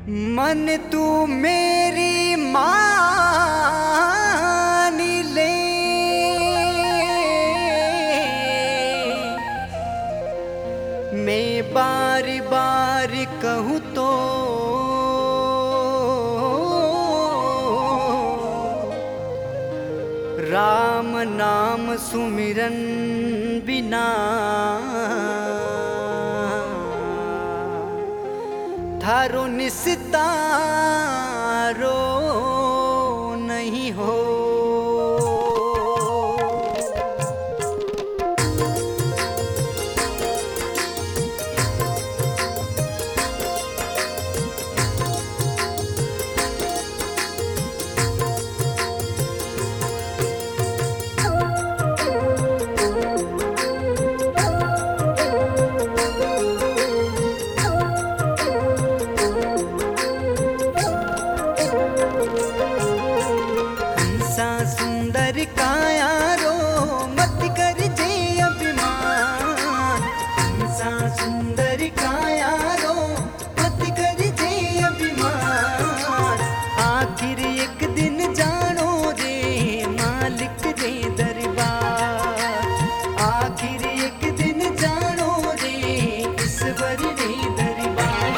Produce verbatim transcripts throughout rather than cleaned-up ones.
मन तू मेरी मान ले, मैं बार बार कहूँ तो राम नाम सुमिरन बिना थारो निस्तारो नहीं हो। सुंदर काया रो मत कर जे अभिमान, इंसा सुंदर काया रो मत कर जे अभिमान। आखिर एक दिन जानो रे मालिक रे दरबार, आखिर एक दिन जानो रे ईश्वर रे दरबार।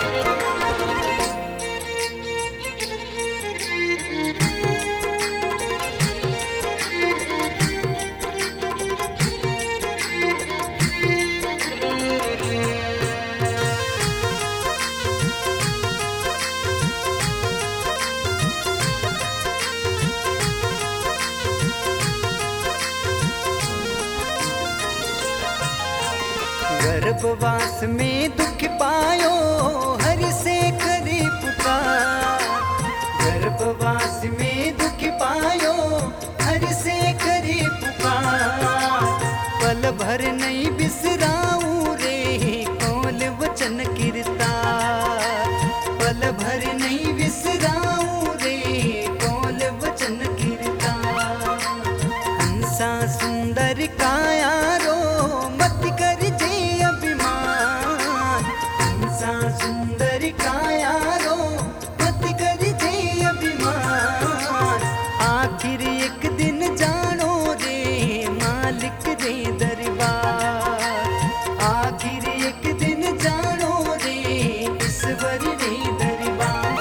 गर्भवास में दुख पायो हरि से करे पुकार, गर्भवास में दुख पायो हरि से करे पुकार। पल भर नहीं बिसराऊं रे कौल वचन कीर्तार, पल भर नहीं बिसराऊं रे कौल वचन कीर्तार। हंसा सुंदर काया रो मत कर जे अभिमान, हंसा सुंदर काया रो मत कर जे अभिमान। आखिर एक दिन जानो रे मालिक रे दरबार, आखिर एक दिन जानो रे ईश्वर रे दरबार।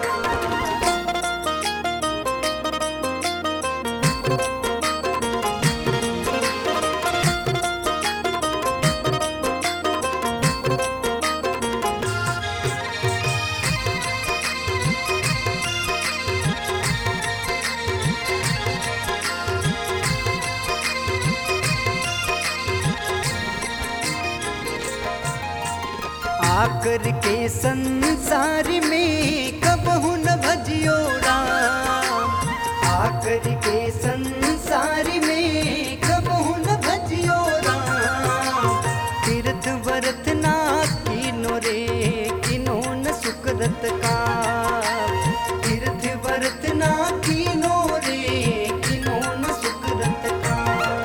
आकर के संसार में कबहू न भजियो राम, आकर के संसार में कबहू न भजियो राम। तीर्थ व्रत ना कीनो रे किनो न सुकृत का, तीर्थ व्रत ना कीनो रे किनो न सुकृत का।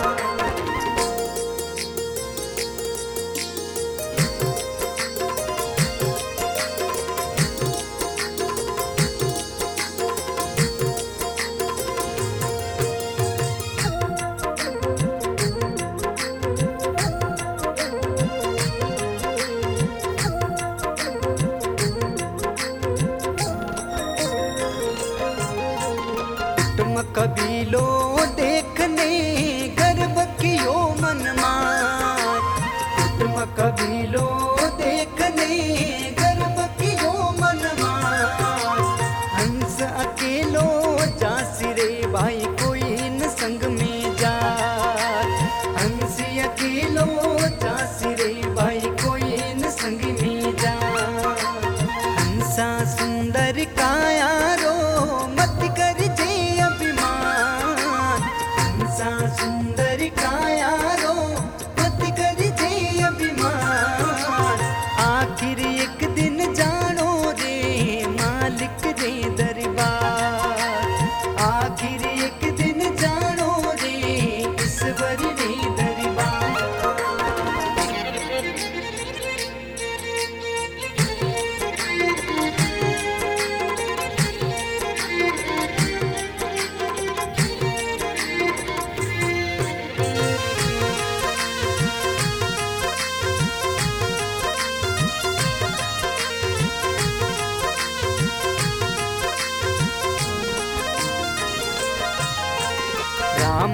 कबीलो देखने गर्व कियो मन मार, कुटुम कबीलो देखने गर्व कियो मन मार। हंस अकेलो जासी रे भाई कोई न संग में जा, हंस अकेलो जासी रे भाई कोई न संग में जा। हंसा सुंदर काया रो मत कर जे अभिमान, हंसा सुंदर काया रो मत कर जे अभिमान। आखिर एक दिन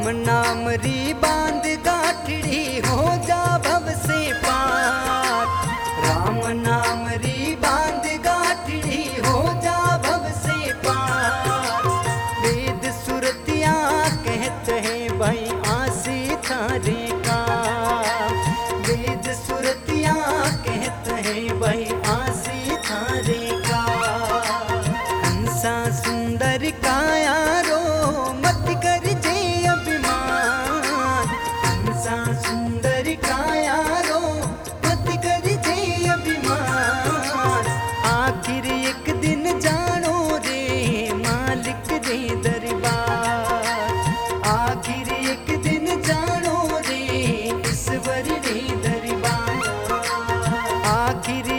राम नाम री बांध गाठड़ी हो जा भव से पार। राम नाम री बांध गाठड़ी हो जा भव से पार। वेद सुरतिया कहते हैं भाई आसी थारे का। वेद सुरतिया कहते हैं भाई आसी थारे का। हंसा सुंदर काया रो मत कर जे अभिमान। हंसा सुंदर काया रो मत कर जे अभिमान। आखिर एक दिन जानो रे मालिक रे दरबार। आखिर एक दिन जानो रे ईश्वर रे दरबार। आखिर